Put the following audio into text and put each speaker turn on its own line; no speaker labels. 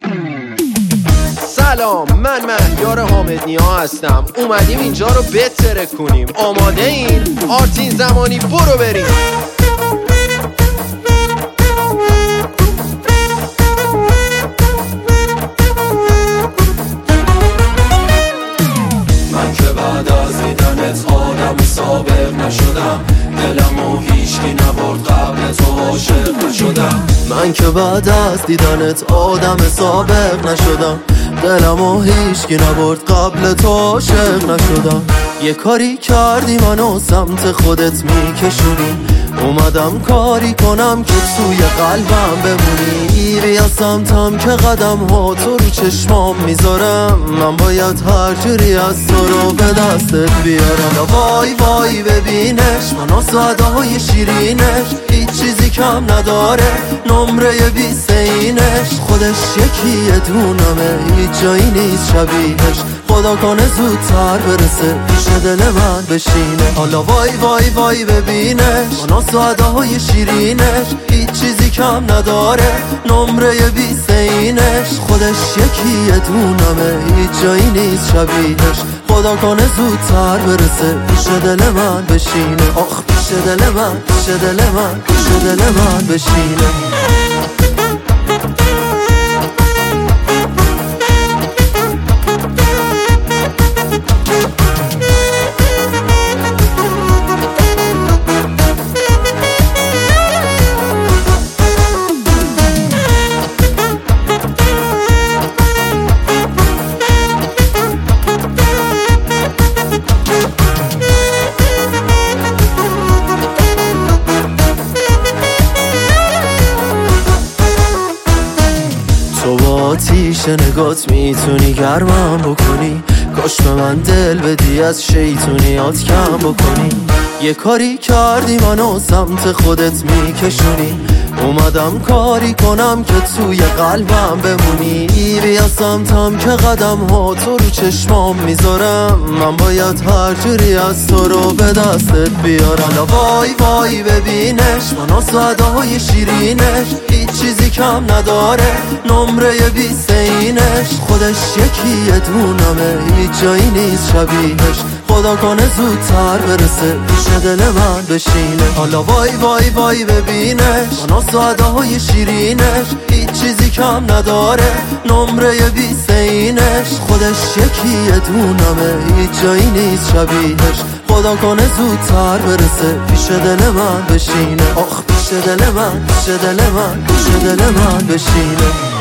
سلام، من مهیار حامدنیا هستم. اومدیم اینجا رو بتره کنیم. آماده این؟ آرتین زمانی برو بریم.
من که بعد از دیدنت آدم سابق نشدم، دلمو هیچکی نبرد قبل تو عاشق نشدم.
من که بعد از دیدنت آدم سابق نشدم، دلمو هیچکی نبرد قبل تو عاشق نشدم. یه کاری کردی منو سمت خودت میکشونی، اومدم کاری کنم که توی قلبم بمونی. بیا سمتم که قدم ها تو رو چشمام میذارم، من باید هر جوری از تو رو به دستت بیارم. وای وای ببینش منو صده های شیرینش، هیچ چیزی کم نداره نمره 20 اینش. خودش یکیه دونمه هیچ جایی نیست شبیهش، خدا کنه زودتر برسه پیش دل من بشینه. حالا وای وای وای ببینش منو صده های شیرینش، هیچ چیزی کم نداره نمره 20 اینش. خودش یکیه دونمه هیچ جایی نیست شبیهش، خدا کنه زودتر برسه پیش دل من بشینه. آخ پیش دل من، پیش دل من، پیش دل من بشینه. تو با آتیش نگات میتونی گرمم بکنی، کاش به من دل بدی از شیطونیات کم بکنی. یه کاری کردی منو سمت خودت میکشونی، اومدم کاری کنم که توی قلبم بمونی. بیا سمتم که قدم ها تو رو چشمام میذارم، من باید هر جوری از تو رو به دستت بیارم. وای وای ببینش منو صده های شیرینش، هیچ چیزی کم نداره نمره 20 اینش. خودش یکیه دونمه هیچ جایی نیست شبیهش، خدا کنه زودتر برسه پیش دل من بشینه. حالا وای وای وای ببینش منو صده های شیرینش، هیچ چیزی کم نداره نمره 20 اینش. خودش یکیه دونمه هیچ جایی نیست شبیهش، خدا کنه زودتر برسه پیش دل من بشینه. آخ پیش دل من، پیش دل من، پیش دل من بشینه.